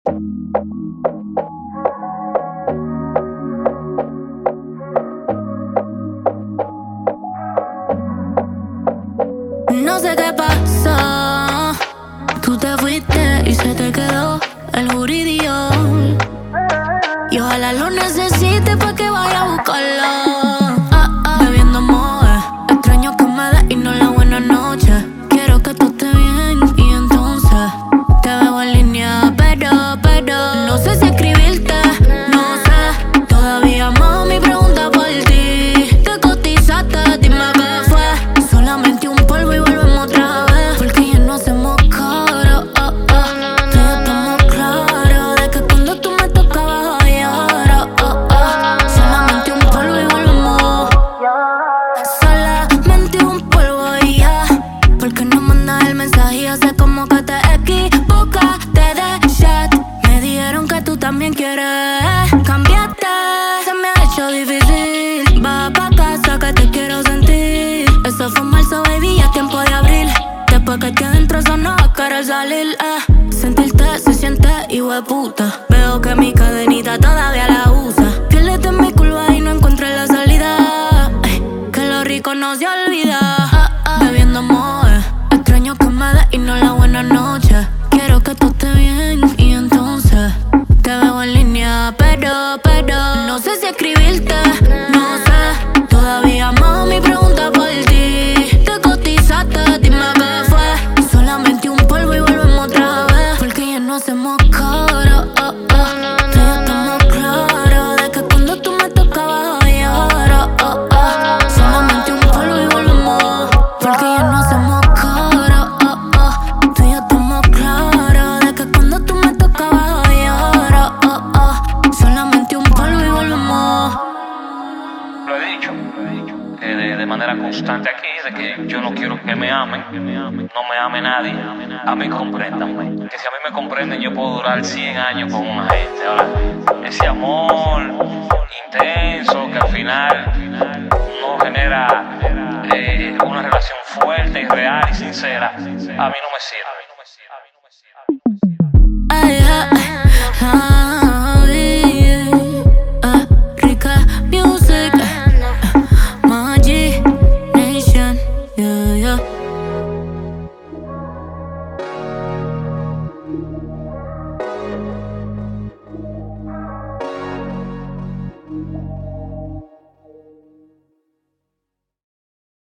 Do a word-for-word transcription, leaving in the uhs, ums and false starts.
No sé qué pasó, tú te fuiste y se te quedó el juridio. Y ojalá lo necesite pa' que vaya a buscarlo. Ah, ah. Bebiendo moe, extraño que me des y no la buena noche. Quiero que tú estés bien y entonces te veo en línea, pero, pero no sé si escribirte, no sé. Todavía mami pregunta por ti. Te cotizaste, dime qué fue. Solamente un polvo y volvemos otra vez, porque ya no hacemos coro, oh, oh. Tú y yo estamos claros de que cuando tú me tocabas llorar, oh, oh. Solamente un polvo y volvemos. Solamente un polvo y ya. Porque no mandas el mensaje y hace como que te equivocaste de chat. Me dijeron que tú también quieres cambiarte. Se me ha hecho difícil. Va pa' casa que te quiero sentir. Eso fue marzo, baby, ya es tiempo de abril. Después que aquí adentro sonó a querer salir, eh. Sentirte se siente hijueputa. Veo que mi cadenita todavía la usa. Piérdete en mi curva y no encontré la salida. Ay, que lo rico no se olvida. Ah, ah. Bebiendo moe, extraño que me des y no la buena noche. Quiero que tú estés bien y entonces te veo en línea, pero, pero no sé si escribirte, no sé. Todavía mami pregunta por ti. Te cotizaste, dime qué fue. Solamente un polvo y volvemos otra vez, porque ya no hacemos coro, oh, oh. Tú y yo estamos claros de que cuando tú me tocabas llorar, oh, oh. Solamente un polvo y volvemos, porque ya no hacemos coro, oh, oh. Tú y yo estamos claros de que cuando tú me tocabas llorar, oh, oh. Solamente un polvo y volvemos. Lo he dicho, eh, de, de manera constante aquí, de que yo no quiero que me amen, no me ame nadie, a mí compréndanme. Que si a mí me comprenden, yo puedo durar cien años con una gente. Ahora, ese amor intenso que al final no genera eh, una relación fuerte y real y sincera, a mí no me sirve. Ay, ay, ay.